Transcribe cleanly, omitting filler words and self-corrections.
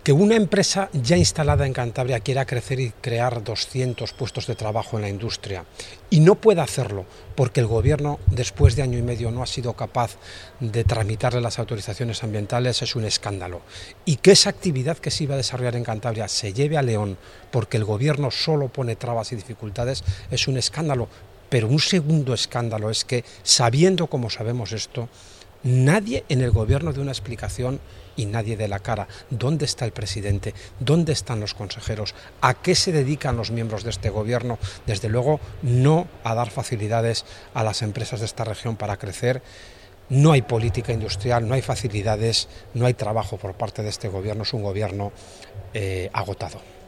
Que una empresa ya instalada en Cantabria quiera crecer y crear 200 puestos de trabajo en la industria y no pueda hacerlo porque el gobierno después de año y medio no ha sido capaz de tramitarle las autorizaciones ambientales es un escándalo. Y que esa actividad que se iba a desarrollar en Cantabria se lleve a León porque el gobierno solo pone trabas y dificultades es un escándalo. Pero un segundo escándalo es que, sabiendo como sabemos esto, nadie en el gobierno dio una explicación y nadie de la cara. ¿Dónde está el presidente? ¿Dónde están los consejeros? ¿A qué se dedican los miembros de este gobierno? Desde luego, no a dar facilidades a las empresas de esta región para crecer. No hay política industrial, no hay facilidades, no hay trabajo por parte de este gobierno. Es un gobierno agotado.